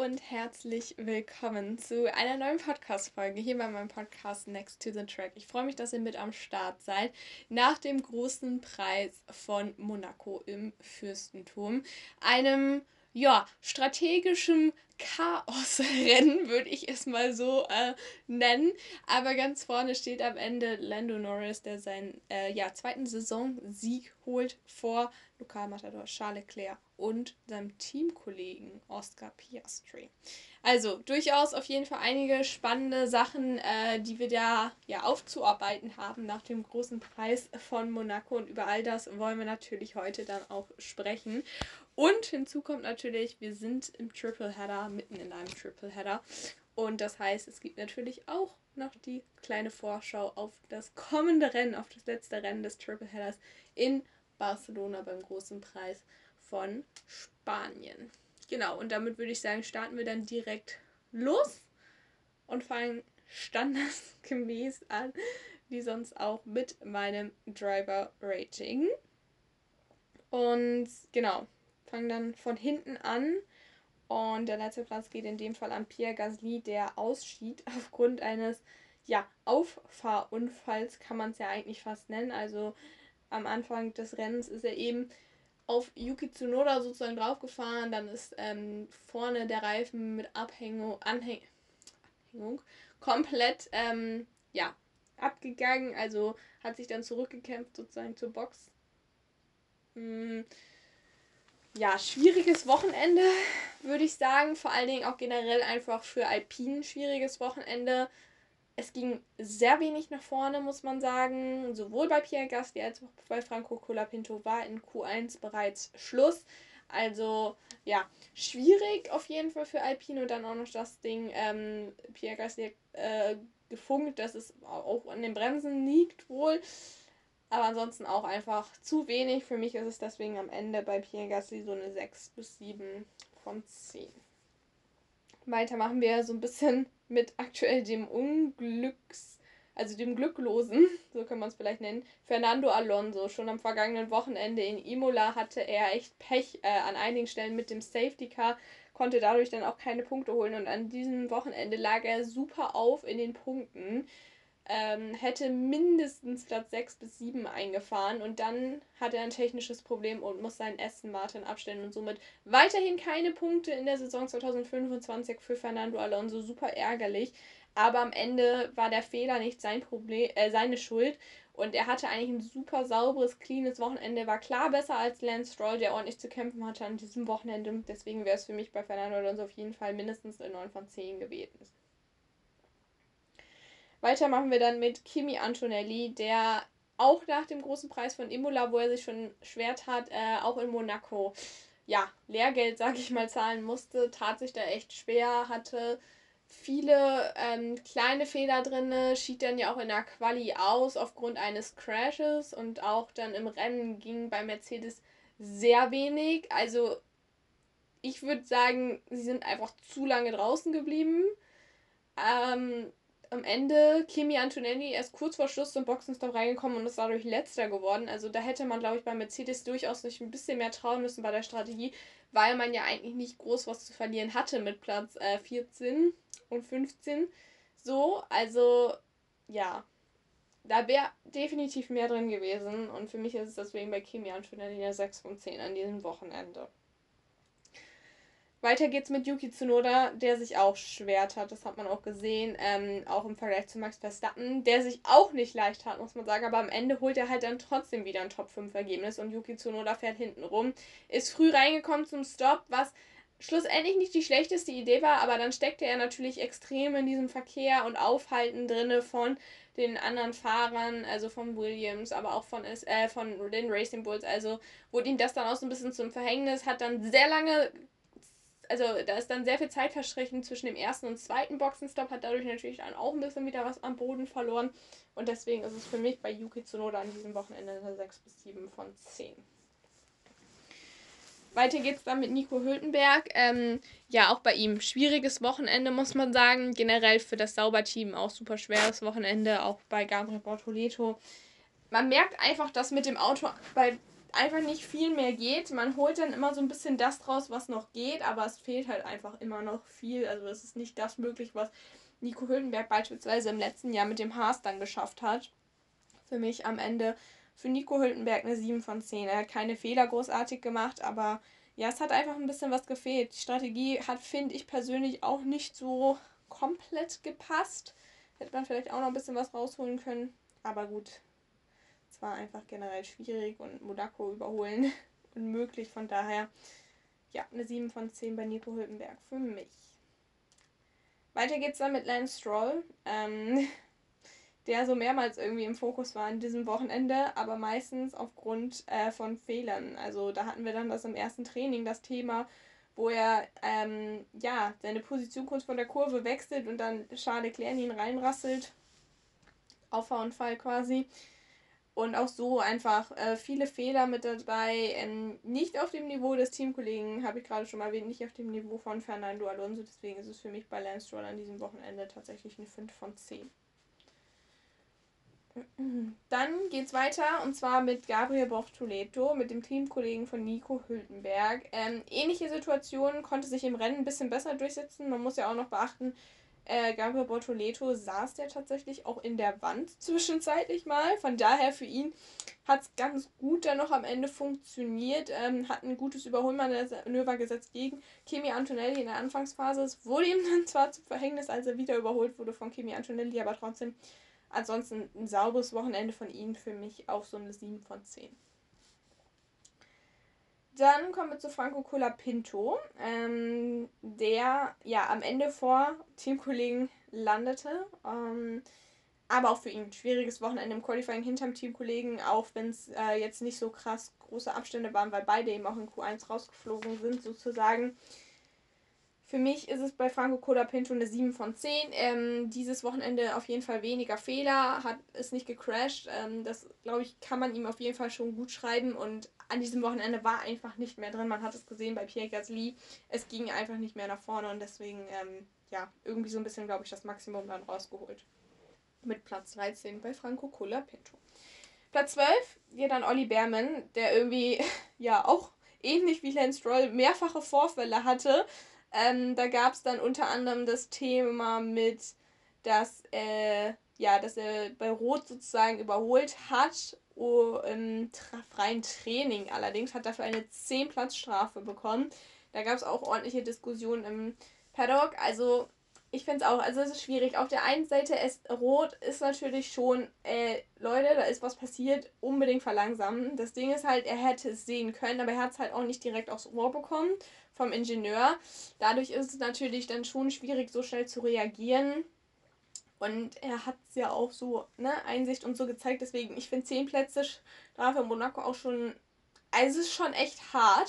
und herzlich willkommen zu einer neuen Podcast-Folge hier bei meinem Podcast Next to the Track. Ich freue mich, dass ihr mit am Start seid nach dem großen Preis von Monaco im Fürstentum. Einem, strategischen Chaosrennen, würde ich es mal so nennen. Aber ganz vorne steht am Ende Lando Norris, der seinen zweiten Saisonsieg holt vor Lokalmatador Charles Leclerc und seinem Teamkollegen Oscar Piastri. Also durchaus auf jeden Fall einige spannende Sachen, die wir da aufzuarbeiten haben nach dem großen Preis von Monaco, und über all das wollen wir natürlich heute dann auch sprechen. Und hinzu kommt natürlich, wir sind im Tripleheader, mitten in einem Tripleheader, und das heißt, es gibt natürlich auch noch die kleine Vorschau auf das kommende Rennen, auf das letzte Rennen des Tripleheaders in Barcelona beim großen Preis von Spanien. Genau, und damit würde ich sagen, starten wir dann direkt los und fangen standesgemäß an, wie sonst auch, mit meinem Driver-Rating. Und genau, fangen dann von hinten an. Und der letzte Platz geht in dem Fall an Pierre Gasly, der ausschied aufgrund eines Auffahrunfalls, kann man es ja eigentlich fast nennen. Also am Anfang des Rennens ist er eben auf Yuki Tsunoda sozusagen draufgefahren. Dann ist vorne der Reifen mit Anhängung komplett abgegangen. Also hat sich dann zurückgekämpft sozusagen zur Box. Schwieriges Wochenende, würde ich sagen. Vor allen Dingen auch generell einfach für Alpine schwieriges Wochenende. Es ging sehr wenig nach vorne, muss man sagen. Sowohl bei Pierre Gasly als auch bei Franco Colapinto war in Q1 bereits Schluss. Also, schwierig auf jeden Fall für Alpine. Und dann auch noch das Ding, Pierre Gasly gefunkt, dass es auch an den Bremsen liegt wohl. Aber ansonsten auch einfach zu wenig. Für mich ist es deswegen am Ende bei Pierre Gasly so eine 6 bis 7 von 10. Weiter machen wir so ein bisschen mit aktuell dem dem Glücklosen, so kann man es vielleicht nennen, Fernando Alonso. Schon am vergangenen Wochenende in Imola hatte er echt Pech an einigen Stellen mit dem Safety Car, konnte dadurch dann auch keine Punkte holen, und an diesem Wochenende lag er super auf in den Punkten. Hätte mindestens Platz 6 bis 7 eingefahren, und dann hat er ein technisches Problem und muss seinen Aston Martin abstellen und somit weiterhin keine Punkte in der Saison 2025 für Fernando Alonso. Super ärgerlich, aber am Ende war der Fehler nicht sein Problem, seine Schuld, und er hatte eigentlich ein super sauberes, cleanes Wochenende, war klar besser als Lance Stroll, der ordentlich zu kämpfen hatte an diesem Wochenende. Deswegen wäre es für mich bei Fernando Alonso auf jeden Fall mindestens eine 9 von 10 gewesen. Weiter machen wir dann mit Kimi Antonelli, der auch nach dem großen Preis von Imola, wo er sich schon schwer tat, auch in Monaco, Lehrgeld, sag ich mal, zahlen musste. Tat sich da echt schwer, hatte viele kleine Fehler drin, schied dann ja auch in der Quali aus aufgrund eines Crashes, und auch dann im Rennen ging bei Mercedes sehr wenig. Also ich würde sagen, sie sind einfach zu lange draußen geblieben. Am Ende Kimi Antonelli erst kurz vor Schluss zum Boxenstopp reingekommen und ist dadurch letzter geworden. Also da hätte man, glaube ich, bei Mercedes durchaus sich ein bisschen mehr trauen müssen bei der Strategie, weil man ja eigentlich nicht groß was zu verlieren hatte mit Platz 14 und 15. So, also da wäre definitiv mehr drin gewesen, und für mich ist es deswegen bei Kimi Antonelli eine 6 von 10 an diesem Wochenende. Weiter geht's mit Yuki Tsunoda, der sich auch schwer tat. Das hat man auch gesehen, auch im Vergleich zu Max Verstappen, der sich auch nicht leicht hat, muss man sagen. Aber am Ende holt er halt dann trotzdem wieder ein Top-5-Ergebnis, und Yuki Tsunoda fährt hinten rum. Ist früh reingekommen zum Stop, was schlussendlich nicht die schlechteste Idee war, aber dann steckte er natürlich extrem in diesem Verkehr und Aufhalten drinne von den anderen Fahrern, also von Williams, aber auch von den Racing Bulls. Also wurde ihm das dann auch so ein bisschen zum Verhängnis, hat dann sehr lange. Also da ist dann sehr viel Zeit verstrichen zwischen dem ersten und zweiten Boxenstopp, hat dadurch natürlich dann auch ein bisschen wieder was am Boden verloren. Und deswegen ist es für mich bei Yuki Tsunoda an diesem Wochenende eine 6 bis 7 von 10. Weiter geht's dann mit Nico Hülkenberg. Auch bei ihm schwieriges Wochenende, muss man sagen. Generell für das Sauberteam auch super schweres Wochenende, auch bei Gabriel Bortoleto. Man merkt einfach, dass mit dem Auto bei einfach nicht viel mehr geht. Man holt dann immer so ein bisschen das draus, was noch geht, aber es fehlt halt einfach immer noch viel. Also es ist nicht das möglich, was Nico Hülkenberg beispielsweise im letzten Jahr mit dem Haas dann geschafft hat. Für mich am Ende für Nico Hülkenberg eine 7 von 10. Er hat keine Fehler großartig gemacht, aber ja, es hat einfach ein bisschen was gefehlt. Die Strategie hat, finde ich persönlich, auch nicht so komplett gepasst. Hätte man vielleicht auch noch ein bisschen was rausholen können. Aber gut, es war einfach generell schwierig und Monaco überholen unmöglich. Von daher, ja, eine 7 von 10 bei Nico Hülkenberg für mich. Weiter geht's dann mit Lance Stroll, der so mehrmals irgendwie im Fokus war in diesem Wochenende, aber meistens aufgrund von Fehlern. Also da hatten wir dann das im ersten Training, das Thema, wo er seine Position kurz vor der Kurve wechselt und dann Charles Leclerc in ihn reinrasselt. Auffahrunfall quasi. Und auch so einfach viele Fehler mit dabei. Nicht auf dem Niveau des Teamkollegen, habe ich gerade schon mal erwähnt, nicht auf dem Niveau von Fernando Alonso. Deswegen ist es für mich bei Lance Stroll an diesem Wochenende tatsächlich eine 5 von 10. Dann geht's weiter und zwar mit Gabriel Bortoleto, mit dem Teamkollegen von Nico Hülkenberg. Ähnliche Situation, konnte sich im Rennen ein bisschen besser durchsetzen. Man muss ja auch noch beachten, Gabriel Bortoleto saß der tatsächlich auch in der Wand zwischenzeitlich mal. Von daher für ihn hat es ganz gut dann noch am Ende funktioniert. Hat ein gutes Überholmanöver gesetzt gegen Kimi Antonelli in der Anfangsphase. Es wurde ihm dann zwar zum Verhängnis, als er wieder überholt wurde von Kimi Antonelli, aber trotzdem ansonsten ein sauberes Wochenende von ihm, für mich auch so eine 7 von 10. Dann kommen wir zu Franco Colapinto, der ja am Ende vor Teamkollegen landete. Aber auch für ihn ein schwieriges Wochenende im Qualifying hinterm Teamkollegen, auch wenn es jetzt nicht so krass große Abstände waren, weil beide eben auch in Q1 rausgeflogen sind sozusagen. Für mich ist es bei Franco Colapinto eine 7 von 10. Dieses Wochenende auf jeden Fall weniger Fehler, ist nicht gecrashed. Das, glaube ich, kann man ihm auf jeden Fall schon gut schreiben. Und an diesem Wochenende war einfach nicht mehr drin. Man hat es gesehen bei Pierre Gasly. Es ging einfach nicht mehr nach vorne und deswegen, irgendwie so ein bisschen, glaube ich, das Maximum dann rausgeholt. Mit Platz 13 bei Franco Colapinto. Platz 12 geht dann Olli Bearman, der irgendwie, ja, auch ähnlich wie Lance Stroll mehrfache Vorfälle hatte. Da gab es dann unter anderem das Thema mit, dass er bei Rot sozusagen überholt hat. Im freien Training allerdings hat dafür eine 10-Platz-Strafe bekommen. Da gab es auch ordentliche Diskussionen im Paddock. Also ich finde es auch, also es ist schwierig. Auf der einen Seite ist Rot ist natürlich schon, Leute, da ist was passiert, unbedingt verlangsamen. Das Ding ist halt, er hätte es sehen können, aber er hat es halt auch nicht direkt aufs Ohr bekommen vom Ingenieur. Dadurch ist es natürlich dann schon schwierig, so schnell zu reagieren. Und er hat es ja auch so, Einsicht und so gezeigt. Deswegen, ich finde 10 Plätze Strafe in Monaco auch schon, also es ist schon echt hart.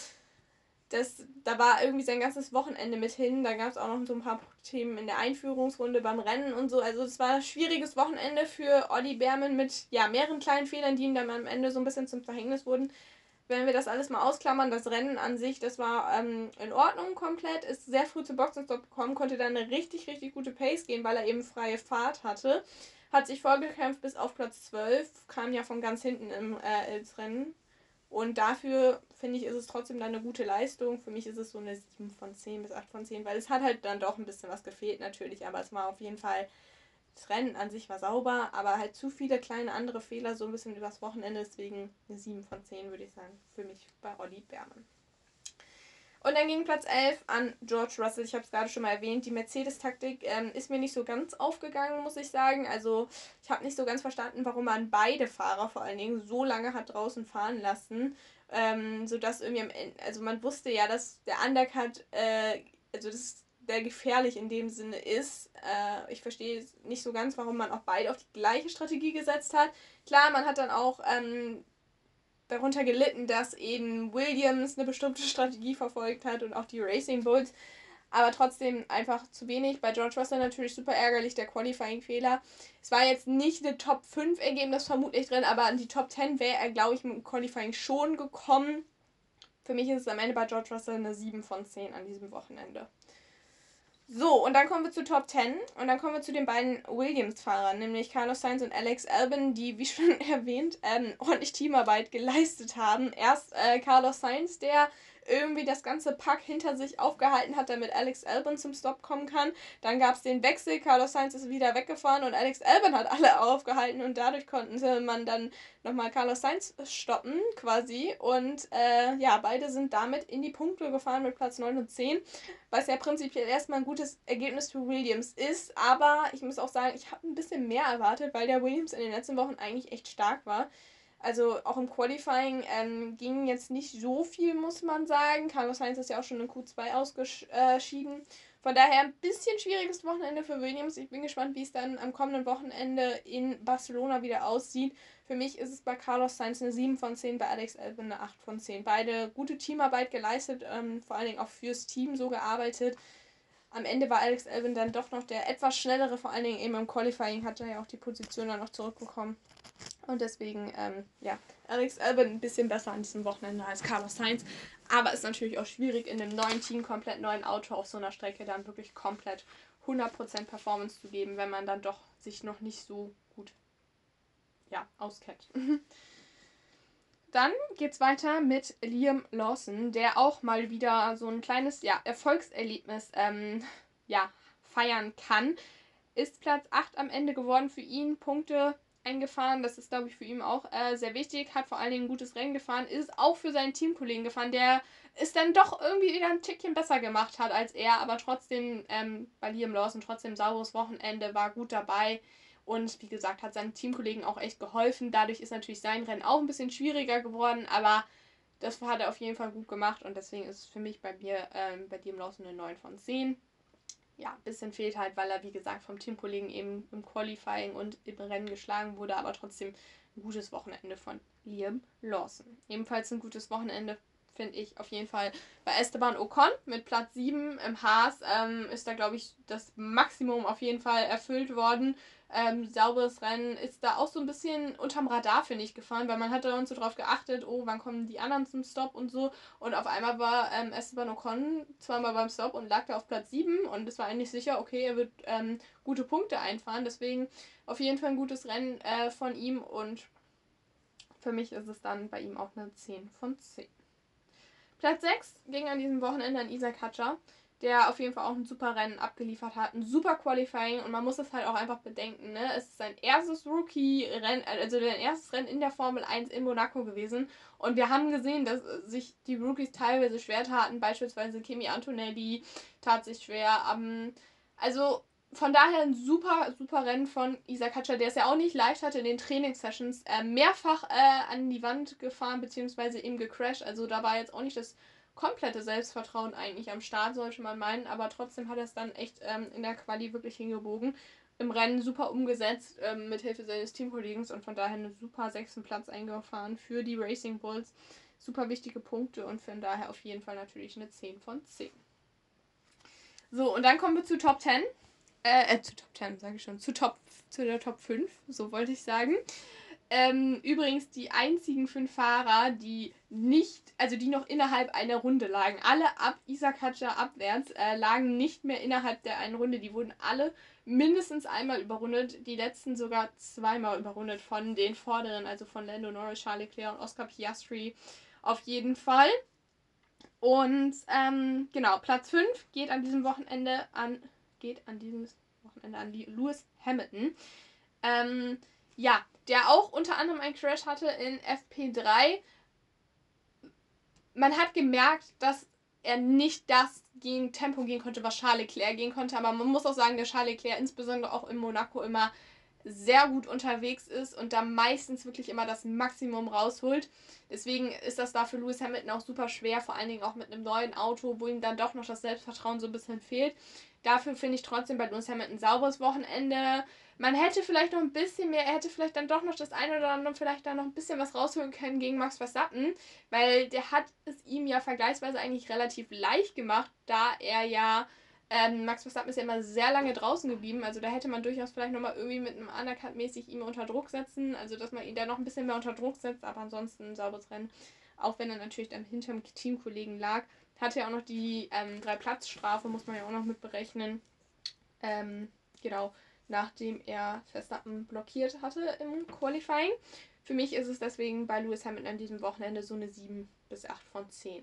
Da war irgendwie sein ganzes Wochenende mit hin. Da gab es auch noch so ein paar Themen in der Einführungsrunde beim Rennen und so. Also es war ein schwieriges Wochenende für Olli Bearman mit mehreren kleinen Fehlern, die ihm dann am Ende so ein bisschen zum Verhängnis wurden. Wenn wir das alles mal ausklammern, das Rennen an sich, das war in Ordnung komplett, ist sehr früh zu Boxenstopp gekommen, konnte dann eine richtig, richtig gute Pace gehen, weil er eben freie Fahrt hatte. Hat sich vorgekämpft bis auf Platz 12, kam ja von ganz hinten ins Rennen. Und dafür, finde ich, ist es trotzdem dann eine gute Leistung. Für mich ist es so eine 7 von 10 bis 8 von 10, weil es hat halt dann doch ein bisschen was gefehlt natürlich, aber es war auf jeden Fall, das Rennen an sich war sauber, aber halt zu viele kleine andere Fehler so ein bisschen übers Wochenende, deswegen eine 7 von 10 würde ich sagen, für mich bei Olli Bearman. Und dann ging Platz 11 an George Russell. Ich habe es gerade schon mal erwähnt. Die Mercedes-Taktik ist mir nicht so ganz aufgegangen, muss ich sagen. Also ich habe nicht so ganz verstanden, warum man beide Fahrer vor allen Dingen so lange hat draußen fahren lassen. Sodass irgendwie am Ende, also man wusste ja, dass der Undercut, der gefährlich in dem Sinne ist. Ich verstehe nicht so ganz, warum man auch beide auf die gleiche Strategie gesetzt hat. Klar, man hat dann auch darunter gelitten, dass eben Williams eine bestimmte Strategie verfolgt hat und auch die Racing Bulls, aber trotzdem einfach zu wenig. Bei George Russell natürlich super ärgerlich, der Qualifying-Fehler. Es war jetzt nicht eine Top 5 Ergebnis vermutlich drin, aber in die Top 10 wäre er, glaube ich, mit dem Qualifying schon gekommen. Für mich ist es am Ende bei George Russell eine 7 von 10 an diesem Wochenende. So, und dann kommen wir zu Top 10 und dann kommen wir zu den beiden Williams-Fahrern, nämlich Carlos Sainz und Alex Albon, die, wie schon erwähnt, ordentlich Teamarbeit geleistet haben. Erst Carlos Sainz, der irgendwie das ganze Pack hinter sich aufgehalten hat, damit Alex Albon zum Stop kommen kann. Dann gab es den Wechsel, Carlos Sainz ist wieder weggefahren und Alex Albon hat alle aufgehalten und dadurch konnte man dann nochmal Carlos Sainz stoppen quasi und ja, beide sind damit in die Punkte gefahren mit Platz 9 und 10, was ja prinzipiell erstmal ein gutes Ergebnis für Williams ist, aber ich muss auch sagen, ich habe ein bisschen mehr erwartet, weil der Williams in den letzten Wochen eigentlich echt stark war. Also auch im Qualifying ging jetzt nicht so viel, muss man sagen. Carlos Sainz ist ja auch schon in Q2 ausgeschieden. Von daher ein bisschen schwieriges Wochenende für Williams. Ich bin gespannt, wie es dann am kommenden Wochenende in Barcelona wieder aussieht. Für mich ist es bei Carlos Sainz eine 7 von 10, bei Alex Albon eine 8 von 10. Beide gute Teamarbeit geleistet, vor allen Dingen auch fürs Team so gearbeitet. Am Ende war Alex Albon dann doch noch der etwas schnellere, vor allen Dingen eben im Qualifying hat er ja auch die Position dann noch zurückbekommen. Und deswegen, ja, Alex Albon ein bisschen besser an diesem Wochenende als Carlos Sainz. Aber ist natürlich auch schwierig, in einem neuen Team, komplett neuen Auto auf so einer Strecke dann wirklich komplett 100% Performance zu geben, wenn man dann doch sich noch nicht so gut, ja, auskennt. Dann geht's weiter mit Liam Lawson, der auch mal wieder so ein kleines, ja, Erfolgserlebnis, ja, feiern kann. Ist Platz 8 am Ende geworden für ihn, Punkte eingefahren, das ist, glaube ich, für ihn auch sehr wichtig, hat vor allen Dingen ein gutes Rennen gefahren, ist auch für seinen Teamkollegen gefahren, der es dann doch irgendwie wieder ein Tickchen besser gemacht hat als er, aber trotzdem, bei Liam Lawson trotzdem sauberes Wochenende, war gut dabei und wie gesagt, hat seinen Teamkollegen auch echt geholfen, dadurch ist natürlich sein Rennen auch ein bisschen schwieriger geworden, aber das hat er auf jeden Fall gut gemacht und deswegen ist es für mich bei mir, bei Liam Lawson eine 9 von 10. Ja, ein bisschen fehlt halt, weil er, wie gesagt, vom Teamkollegen eben im Qualifying und im Rennen geschlagen wurde, aber trotzdem ein gutes Wochenende von Liam Lawson. Ebenfalls ein gutes Wochenende finde ich auf jeden Fall bei Esteban Ocon mit Platz 7 im Haas. Ist da, glaube ich, das Maximum auf jeden Fall erfüllt worden. Sauberes Rennen ist da auch so ein bisschen unterm Radar, finde ich, gefahren, weil man hat da uns so drauf geachtet, oh, wann kommen die anderen zum Stop und so. Und auf einmal war Esteban Ocon zweimal beim Stop und lag da auf Platz 7 und es war eigentlich sicher, okay, er wird gute Punkte einfahren. Deswegen auf jeden Fall ein gutes Rennen von ihm und für mich ist es dann bei ihm auch eine 10 von 10. Platz 6 ging an diesem Wochenende an Isaac Hadjar, der auf jeden Fall auch ein super Rennen abgeliefert hat, ein super Qualifying und man muss es halt auch einfach bedenken, ne? Es ist sein erstes Rookie-Rennen, also sein erstes Rennen in der Formel 1 in Monaco gewesen und wir haben gesehen, dass sich die Rookies teilweise schwer taten, beispielsweise Kimi Antonelli tat sich schwer, also von daher ein super, super Rennen von Isaac Hadjar, der es ja auch nicht leicht hatte in den Trainingssessions, mehrfach an die Wand gefahren bzw. eben gecrashed. Also da war jetzt auch nicht das komplette Selbstvertrauen eigentlich am Start, sollte man meinen. Aber trotzdem hat er es dann echt in der Quali wirklich hingebogen. Im Rennen super umgesetzt mit Hilfe seines Teamkollegen und von daher einen super 6. Platz eingefahren für die Racing Bulls. Super wichtige Punkte und von daher auf jeden Fall natürlich eine 10 von 10. So, und dann kommen wir zu Top 10. Zu Top 10, sage ich schon. Zu der Top 5, so wollte ich sagen. Übrigens die einzigen 5 Fahrer, die die noch innerhalb einer Runde lagen. Alle ab Isaac Hadjar abwärts lagen nicht mehr innerhalb der einen Runde. Die wurden alle mindestens einmal überrundet. Die letzten sogar zweimal überrundet von den vorderen, also von Lando Norris, Charles Leclerc und Oscar Piastri. Auf jeden Fall. Und genau, Platz 5 geht an diesem Wochenende an Lewis Hamilton. Ja, der auch unter anderem einen Crash hatte in FP3. Man hat gemerkt, dass er nicht das Tempo gehen konnte, was Charles Leclerc gehen konnte. Aber man muss auch sagen, dass Charles Leclerc insbesondere auch in Monaco immer sehr gut unterwegs ist und da meistens wirklich immer das Maximum rausholt. Deswegen ist das da für Lewis Hamilton auch super schwer, vor allen Dingen auch mit einem neuen Auto, wo ihm dann doch noch das Selbstvertrauen so ein bisschen fehlt. Dafür finde ich trotzdem bei Lewis Hamilton ein sauberes Wochenende. Man hätte vielleicht noch ein bisschen mehr, er hätte vielleicht dann doch noch das eine oder andere vielleicht da noch ein bisschen was rausholen können gegen Max Verstappen, weil der hat es ihm ja vergleichsweise eigentlich relativ leicht gemacht, da er ja Max Verstappen ist ja immer sehr lange draußen geblieben, also da hätte man durchaus vielleicht nochmal irgendwie mit einem Undercut mäßig ihn unter Druck setzen, also dass man ihn da noch ein bisschen mehr unter Druck setzt, aber ansonsten ein sauberes Rennen, auch wenn er natürlich dann hinterm Teamkollegen lag, Hatte ja auch noch die 3-Platz-Strafe, muss man ja auch noch mit berechnen. Genau, nachdem er Verstappen blockiert hatte im Qualifying. Für mich ist es deswegen bei Lewis Hamilton an diesem Wochenende so eine 7 bis 8 von 10.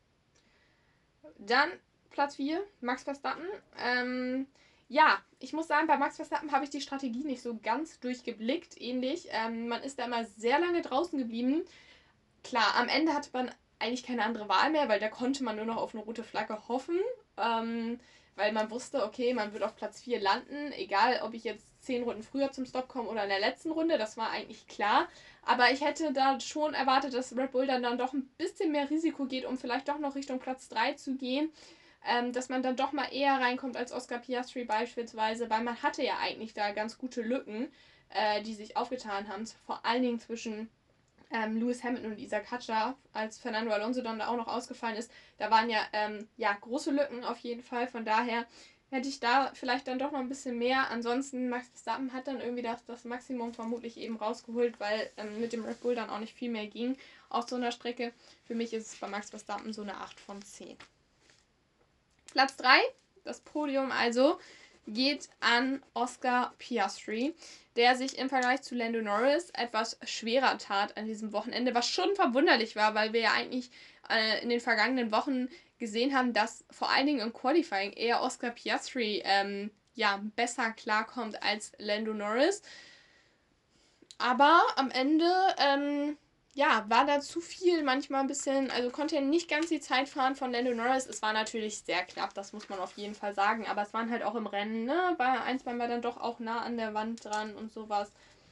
Dann Platz 4, Max Verstappen. Ja, ich muss sagen, bei Max Verstappen habe ich die Strategie nicht so ganz durchgeblickt. Ähnlich. Man ist da immer sehr lange draußen geblieben. Klar, am Ende hatte man eigentlich keine andere Wahl mehr, weil da konnte man nur noch auf eine rote Flagge hoffen. Weil man wusste, okay, man wird auf Platz 4 landen, egal ob ich jetzt 10 Runden früher zum Stop komme oder in der letzten Runde, das war eigentlich klar. Aber ich hätte da schon erwartet, dass Red Bull dann doch ein bisschen mehr Risiko geht, um vielleicht doch noch Richtung Platz 3 zu gehen. Dass man dann doch mal eher reinkommt als Oscar Piastri beispielsweise, weil man hatte ja eigentlich da ganz gute Lücken, die sich aufgetan haben, vor allen Dingen zwischen Lewis Hamilton und Isaac Hadjar, als Fernando Alonso dann da auch noch ausgefallen ist. Da waren ja große Lücken auf jeden Fall. Von daher hätte ich da vielleicht dann doch noch ein bisschen mehr. Ansonsten, Max Verstappen hat dann irgendwie das Maximum vermutlich eben rausgeholt, weil mit dem Red Bull dann auch nicht viel mehr ging auf so einer Strecke. Für mich ist es bei Max Verstappen so eine 8 von 10. Platz 3, das Podium also, geht an Oscar Piastri, der sich im Vergleich zu Lando Norris etwas schwerer tat an diesem Wochenende, was schon verwunderlich war, weil wir ja eigentlich in den vergangenen Wochen gesehen haben, dass vor allen Dingen im Qualifying eher Oscar Piastri besser klarkommt als Lando Norris. Aber am Ende war da zu viel manchmal ein bisschen, also konnte er nicht ganz die Zeit fahren von Lando Norris. Es war natürlich sehr knapp, das muss man auf jeden Fall sagen, aber es waren halt auch im Rennen, ne, bei Bein war dann doch auch nah an der Wand dran und sowas.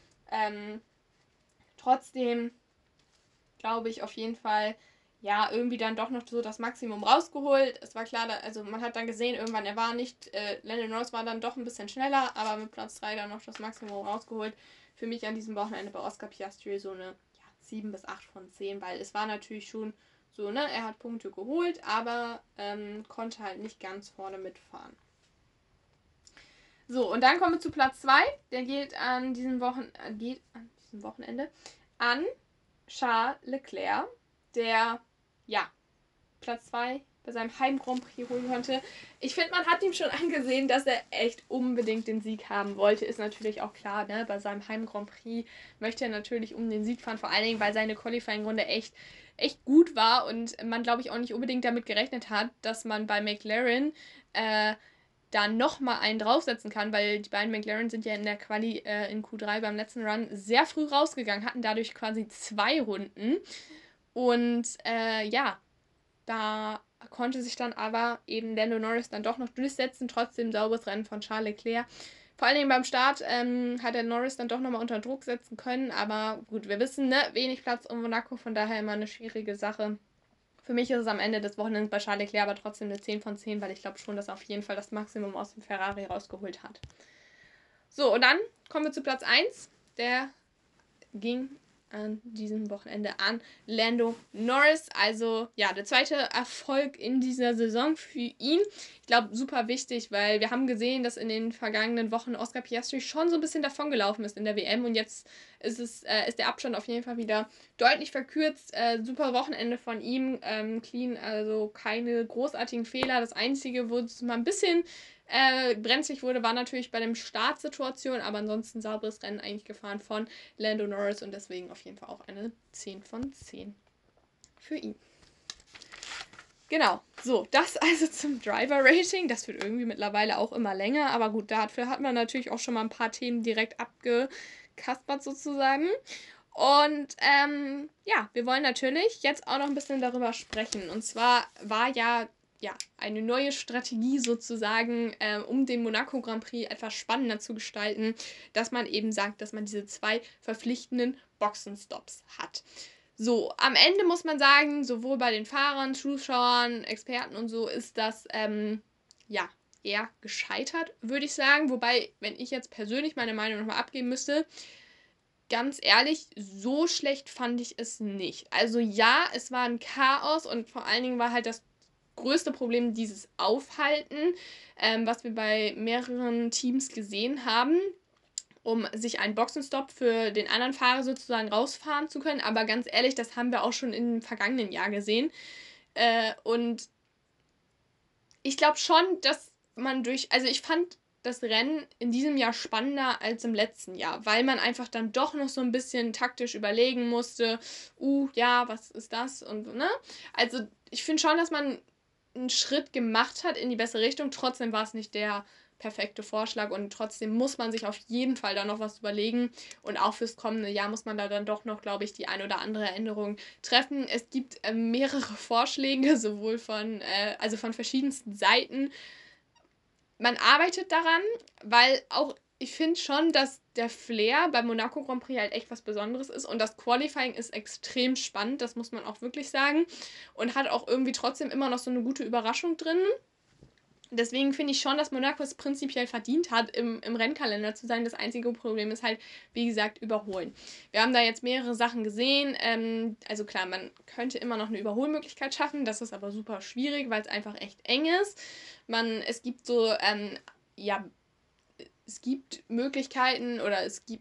Trotzdem glaube ich auf jeden Fall, ja, irgendwie dann doch noch so das Maximum rausgeholt. Es war klar, also man hat dann gesehen, irgendwann, er war nicht, Lando Norris war dann doch ein bisschen schneller, aber mit Platz 3 dann noch das Maximum rausgeholt. Für mich an diesem Wochenende bei Oscar Piastri so eine 7 bis 8 von 10, weil es war natürlich schon so, ne, er hat Punkte geholt, aber konnte halt nicht ganz vorne mitfahren. So, und dann kommen wir zu Platz 2. Der geht an diesem Wochenende an Charles Leclerc, der, Platz 2 bei seinem Heim-Grand Prix holen konnte. Ich finde, man hat ihm schon angesehen, dass er echt unbedingt den Sieg haben wollte. Ist natürlich auch klar, ne? Bei seinem Heim-Grand Prix möchte er natürlich um den Sieg fahren, vor allen Dingen, weil seine Qualifying-Runde echt gut war und man, glaube ich, auch nicht unbedingt damit gerechnet hat, dass man bei McLaren da nochmal einen draufsetzen kann, weil die beiden McLaren sind ja in der Quali in Q3 beim letzten Run sehr früh rausgegangen, hatten dadurch quasi 2 Runden und da konnte sich dann aber eben Lando Norris dann doch noch durchsetzen, trotzdem sauberes Rennen von Charles Leclerc. Vor allen Dingen beim Start hat er Norris dann doch nochmal unter Druck setzen können, aber gut, wir wissen, ne, wenig Platz um Monaco, von daher immer eine schwierige Sache. Für mich ist es am Ende des Wochenends bei Charles Leclerc aber trotzdem eine 10 von 10, weil ich glaube schon, dass er auf jeden Fall das Maximum aus dem Ferrari rausgeholt hat. So, und dann kommen wir zu Platz 1. Der ging an diesem Wochenende an Lando Norris. Also ja, der zweite Erfolg in dieser Saison für ihn. Ich glaube, super wichtig, weil wir haben gesehen, dass in den vergangenen Wochen Oscar Piastri schon so ein bisschen davongelaufen ist in der WM und jetzt ist der Abstand auf jeden Fall wieder deutlich verkürzt. Super Wochenende von ihm, clean, also keine großartigen Fehler. Das Einzige, wo es mal ein bisschen brenzlig wurde, war natürlich bei der Startsituation, aber ansonsten sauberes Rennen eigentlich gefahren von Lando Norris und deswegen auf jeden Fall auch eine 10 von 10 für ihn. Genau, so, das also zum Driver-Rating. Das wird irgendwie mittlerweile auch immer länger, aber gut, dafür hat man natürlich auch schon mal ein paar Themen direkt abgekaspert sozusagen. Und wir wollen natürlich jetzt auch noch ein bisschen darüber sprechen. Und zwar war ja eine neue Strategie sozusagen, um den Monaco Grand Prix etwas spannender zu gestalten, dass man eben sagt, dass man diese 2 verpflichtenden Boxenstops hat. So, am Ende muss man sagen, sowohl bei den Fahrern, Zuschauern, Experten und so ist das eher gescheitert, würde ich sagen. Wobei, wenn ich jetzt persönlich meine Meinung nochmal abgeben müsste, ganz ehrlich, so schlecht fand ich es nicht. Also ja, es war ein Chaos und vor allen Dingen war halt das größte Problem dieses Aufhalten, was wir bei mehreren Teams gesehen haben, um sich einen Boxenstopp für den anderen Fahrer sozusagen rausfahren zu können. Aber ganz ehrlich, das haben wir auch schon im vergangenen Jahr gesehen. Und Ich glaube schon, dass man also ich fand das Rennen in diesem Jahr spannender als im letzten Jahr, weil man einfach dann doch noch so ein bisschen taktisch überlegen musste, ja, was ist das und, ne? Also, ich finde schon, dass man einen Schritt gemacht hat in die bessere Richtung. Trotzdem war es nicht der perfekte Vorschlag und trotzdem muss man sich auf jeden Fall da noch was überlegen. Und auch fürs kommende Jahr muss man da dann doch noch, glaube ich, die ein oder andere Änderung treffen. Es gibt mehrere Vorschläge, sowohl also von verschiedensten Seiten. Man arbeitet daran, weil auch ich finde schon, dass der Flair beim Monaco Grand Prix halt echt was Besonderes ist und das Qualifying ist extrem spannend, das muss man auch wirklich sagen und hat auch irgendwie trotzdem immer noch so eine gute Überraschung drin. Deswegen finde ich schon, dass Monaco es prinzipiell verdient hat, im Rennkalender zu sein. Das einzige Problem ist halt, wie gesagt, Überholen. Wir haben da jetzt mehrere Sachen gesehen. Also klar, man könnte immer noch eine Überholmöglichkeit schaffen. Das ist aber super schwierig, weil es einfach echt eng ist. Es gibt so, ja, es gibt Möglichkeiten oder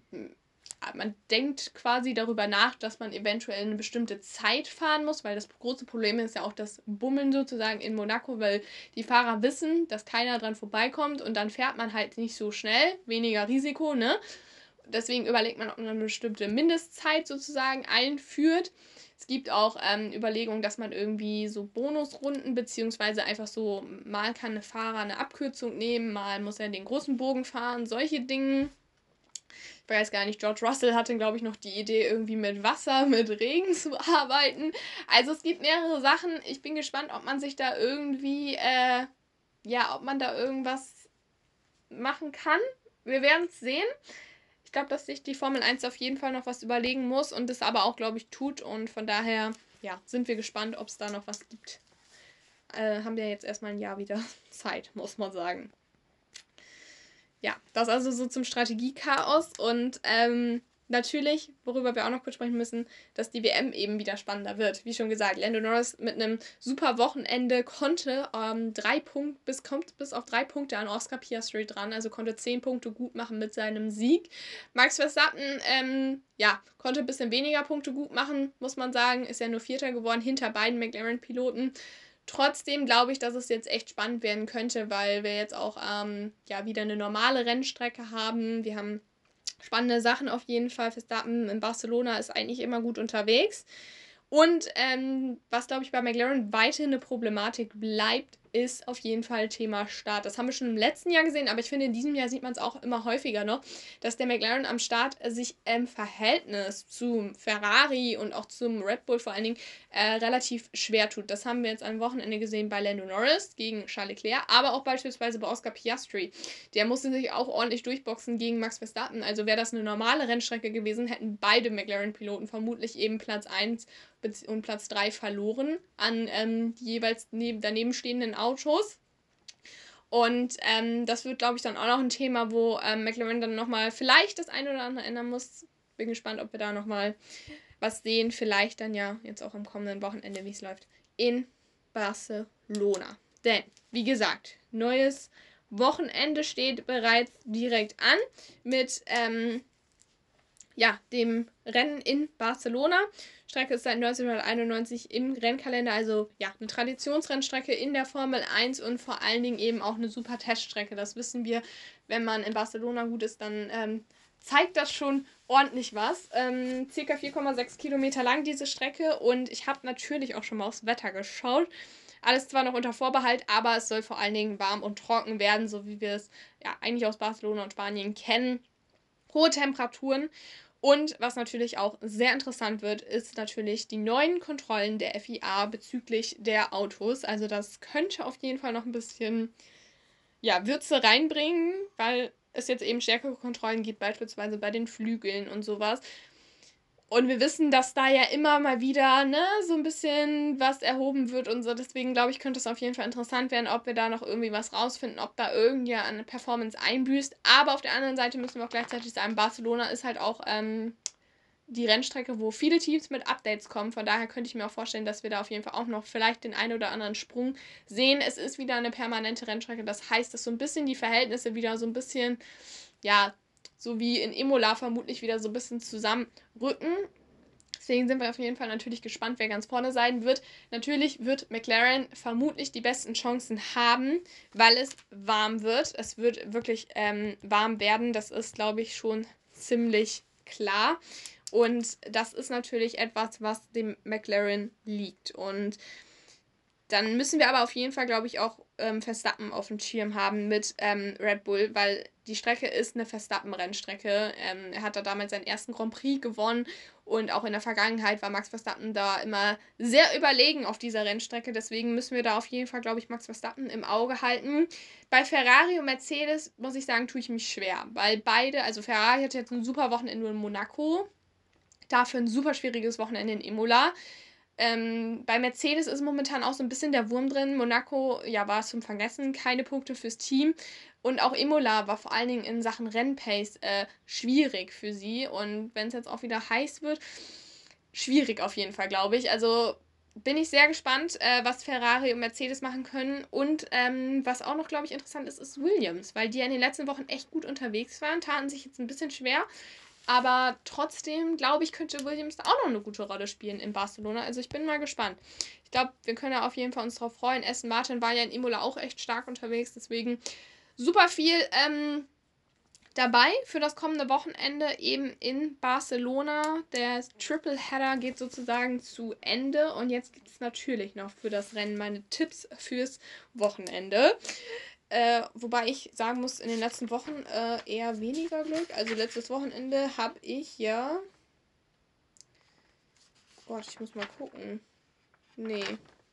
man denkt quasi darüber nach, dass man eventuell eine bestimmte Zeit fahren muss, weil das große Problem ist ja auch das Bummeln sozusagen in Monaco, weil die Fahrer wissen, dass keiner dran vorbeikommt und dann fährt man halt nicht so schnell, weniger Risiko, ne? Deswegen überlegt man, ob man eine bestimmte Mindestzeit sozusagen einführt. Es gibt auch Überlegungen, dass man irgendwie so Bonusrunden, beziehungsweise einfach so, mal kann eine Fahrer eine Abkürzung nehmen, mal muss er den großen Bogen fahren, solche Dinge. Ich weiß gar nicht, George Russell hatte, glaube ich, noch die Idee, irgendwie mit Wasser, mit Regen zu arbeiten. Also es gibt mehrere Sachen. Ich bin gespannt, ob man sich da irgendwie, ob man da irgendwas machen kann. Wir werden es sehen. Ich glaube, dass sich die Formel 1 auf jeden Fall noch was überlegen muss und das aber auch, glaube ich, tut. Und von daher, ja, sind wir gespannt, ob es da noch was gibt. Haben wir jetzt erstmal ein Jahr wieder Zeit, muss man sagen. Ja, das also so zum Strategiechaos und natürlich, worüber wir auch noch kurz sprechen müssen, dass die WM eben wieder spannender wird. Wie schon gesagt, Lando Norris mit einem super Wochenende konnte kommt bis auf 3 Punkte an Oscar Piastri dran, also konnte 10 Punkte gut machen mit seinem Sieg. Max Verstappen, konnte ein bisschen weniger Punkte gut machen, muss man sagen, ist ja nur Vierter geworden, hinter beiden McLaren-Piloten. Trotzdem glaube ich, dass es jetzt echt spannend werden könnte, weil wir jetzt auch wieder eine normale Rennstrecke haben. Wir haben spannende Sachen auf jeden Fall. Verstappen in Barcelona ist eigentlich immer gut unterwegs. Und was, glaube ich, bei McLaren weiterhin eine Problematik bleibt, ist auf jeden Fall Thema Start. Das haben wir schon im letzten Jahr gesehen, aber ich finde, in diesem Jahr sieht man es auch immer häufiger noch, dass der McLaren am Start sich im Verhältnis zum Ferrari und auch zum Red Bull vor allen Dingen relativ schwer tut. Das haben wir jetzt am Wochenende gesehen bei Lando Norris gegen Charles Leclerc, aber auch beispielsweise bei Oscar Piastri. Der musste sich auch ordentlich durchboxen gegen Max Verstappen. Also wäre das eine normale Rennstrecke gewesen, hätten beide McLaren-Piloten vermutlich eben Platz 1 und Platz 3 verloren an die jeweils daneben stehenden Autos. Und das wird, glaube ich, dann auch noch ein Thema, wo McLaren dann nochmal vielleicht das eine oder andere ändern muss. Bin gespannt, ob wir da nochmal was sehen. Vielleicht dann ja jetzt auch am kommenden Wochenende, wie es läuft, in Barcelona. Denn, wie gesagt, neues Wochenende steht bereits direkt an mit dem Rennen in Barcelona. Strecke ist seit 1991 im Rennkalender, also ja, eine Traditionsrennstrecke in der Formel 1 und vor allen Dingen eben auch eine super Teststrecke. Das wissen wir, wenn man in Barcelona gut ist, dann zeigt das schon ordentlich was. Circa 4,6 Kilometer lang diese Strecke und ich habe natürlich auch schon mal aufs Wetter geschaut. Alles zwar noch unter Vorbehalt, aber es soll vor allen Dingen warm und trocken werden, so wie wir es ja eigentlich aus Barcelona und Spanien kennen. Hohe Temperaturen. Und was natürlich auch sehr interessant wird, ist natürlich die neuen Kontrollen der FIA bezüglich der Autos. Also das könnte auf jeden Fall noch ein bisschen Würze reinbringen, weil es jetzt eben stärkere Kontrollen gibt, beispielsweise bei den Flügeln und sowas. Und wir wissen, dass da ja immer mal wieder so ein bisschen was erhoben wird und so. Deswegen glaube ich, könnte es auf jeden Fall interessant werden, ob wir da noch irgendwie was rausfinden, ob da irgendwie eine Performance einbüßt. Aber auf der anderen Seite müssen wir auch gleichzeitig sagen, Barcelona ist halt auch die Rennstrecke, wo viele Teams mit Updates kommen. Von daher könnte ich mir auch vorstellen, dass wir da auf jeden Fall auch noch vielleicht den einen oder anderen Sprung sehen. Es ist wieder eine permanente Rennstrecke. Das heißt, dass so ein bisschen die Verhältnisse wieder so ein bisschen, so wie in Imola vermutlich wieder so ein bisschen zusammenrücken. Deswegen sind wir auf jeden Fall natürlich gespannt, wer ganz vorne sein wird. Natürlich wird McLaren vermutlich die besten Chancen haben, weil es warm wird. Es wird wirklich warm werden. Das ist, glaube ich, schon ziemlich klar. Und das ist natürlich etwas, was dem McLaren liegt. Und dann müssen wir aber auf jeden Fall, glaube ich, auch Verstappen auf dem Schirm haben mit Red Bull, weil die Strecke ist eine Verstappen-Rennstrecke. Er hat da damals seinen ersten Grand Prix gewonnen und auch in der Vergangenheit war Max Verstappen da immer sehr überlegen auf dieser Rennstrecke. Deswegen müssen wir da auf jeden Fall, glaube ich, Max Verstappen im Auge halten. Bei Ferrari und Mercedes, muss ich sagen, tue ich mich schwer, weil beide, also Ferrari hat jetzt ein super Wochenende in Monaco, dafür ein super schwieriges Wochenende in Imola. Bei Mercedes ist momentan auch so ein bisschen der Wurm drin. Monaco, ja, war es zum Vergessen, keine Punkte fürs Team. Und auch Imola war vor allen Dingen in Sachen Rennpace schwierig für sie. Und wenn es jetzt auch wieder heiß wird, schwierig auf jeden Fall, glaube ich. Also bin ich sehr gespannt, was Ferrari und Mercedes machen können. Und was auch noch, glaube ich, interessant ist, ist Williams, weil die ja in den letzten Wochen echt gut unterwegs waren, taten sich jetzt ein bisschen schwer. Aber trotzdem, glaube ich, könnte Williams da auch noch eine gute Rolle spielen in Barcelona. Also ich bin mal gespannt. Ich glaube, wir können ja auf jeden Fall uns darauf freuen. Aston Martin war ja in Imola auch echt stark unterwegs. Deswegen super viel dabei für das kommende Wochenende eben in Barcelona. Der Tripleheader geht sozusagen zu Ende. Und jetzt gibt es natürlich noch für das Rennen meine Tipps fürs Wochenende. Wobei ich sagen muss, in den letzten Wochen eher weniger Glück. Also letztes Wochenende habe ich ja... Gott, ich muss mal gucken. Nee.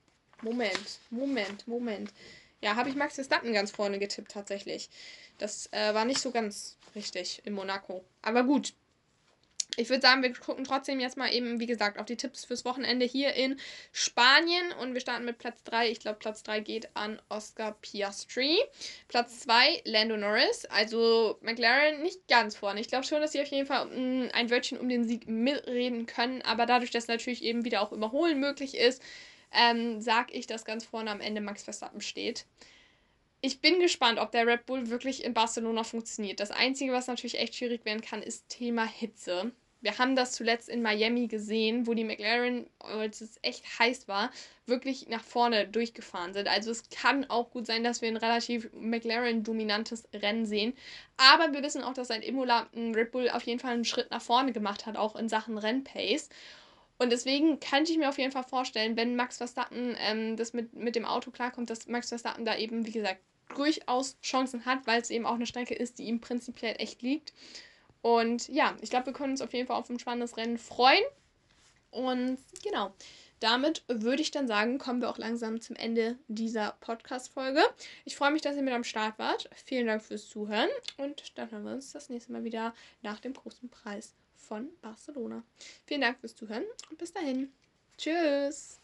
Moment. Ja, habe ich Max Verstappen ganz vorne getippt tatsächlich. Das war nicht so ganz richtig in Monaco. Aber gut. Ich würde sagen, wir gucken trotzdem jetzt mal eben, wie gesagt, auf die Tipps fürs Wochenende hier in Spanien. Und wir starten mit Platz 3. Ich glaube, Platz 3 geht an Oscar Piastri. Platz 2, Lando Norris. Also McLaren nicht ganz vorne. Ich glaube schon, dass sie auf jeden Fall ein Wörtchen um den Sieg mitreden können. Aber dadurch, dass natürlich eben wieder auch Überholen möglich ist, sage ich, dass ganz vorne am Ende Max Verstappen steht. Ich bin gespannt, ob der Red Bull wirklich in Barcelona funktioniert. Das Einzige, was natürlich echt schwierig werden kann, ist Thema Hitze. Wir haben das zuletzt in Miami gesehen, wo die McLaren, als es echt heiß war, wirklich nach vorne durchgefahren sind. Also es kann auch gut sein, dass wir ein relativ McLaren-dominantes Rennen sehen. Aber wir wissen auch, dass seit Imola ein Red Bull auf jeden Fall einen Schritt nach vorne gemacht hat, auch in Sachen Rennpace. Und deswegen könnte ich mir auf jeden Fall vorstellen, wenn Max Verstappen das mit dem Auto klarkommt, dass Max Verstappen da eben, wie gesagt, durchaus Chancen hat, weil es eben auch eine Strecke ist, die ihm prinzipiell echt liegt. Und ja, ich glaube, wir können uns auf jeden Fall auf ein spannendes Rennen freuen. Und genau, damit würde ich dann sagen, kommen wir auch langsam zum Ende dieser Podcast-Folge. Ich freue mich, dass ihr mit am Start wart. Vielen Dank fürs Zuhören. Und dann hören wir uns das nächste Mal wieder nach dem großen Preis von Barcelona. Vielen Dank fürs Zuhören und bis dahin. Tschüss.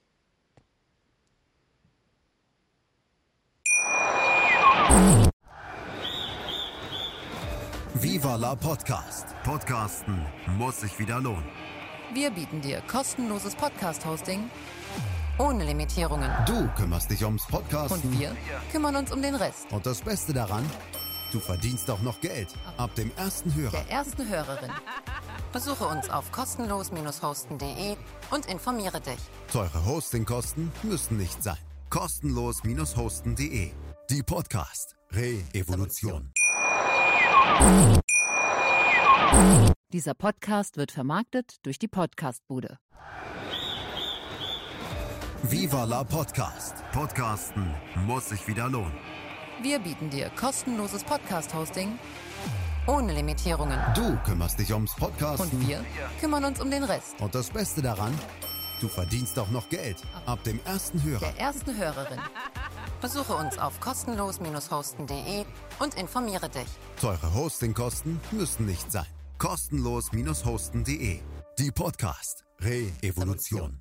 Viva la Podcast. Podcasten muss sich wieder lohnen. Wir bieten dir kostenloses Podcast-Hosting ohne Limitierungen. Du kümmerst dich ums Podcasten. Und wir kümmern uns um den Rest. Und das Beste daran, du verdienst auch noch Geld. Ab dem ersten Hörer. Der ersten Hörerin. Besuche uns auf kostenlos-hosten.de und informiere dich. Teure Hostingkosten müssen nicht sein. Kostenlos-hosten.de. Die Podcast Re-Evolution. Dieser Podcast wird vermarktet durch die Podcastbude. Viva la Podcast. Podcasten muss sich wieder lohnen. Wir bieten dir kostenloses Podcast-Hosting ohne Limitierungen. Du kümmerst dich ums Podcasten. Und wir kümmern uns um den Rest. Und das Beste daran, du verdienst auch noch Geld. Ab dem ersten Hörer. Der ersten Hörerin. Besuche uns auf kostenlos-hosten.de und informiere dich. Teure Hostingkosten müssen nicht sein. Kostenlos-hosten.de. Die Podcast Re-Evolution.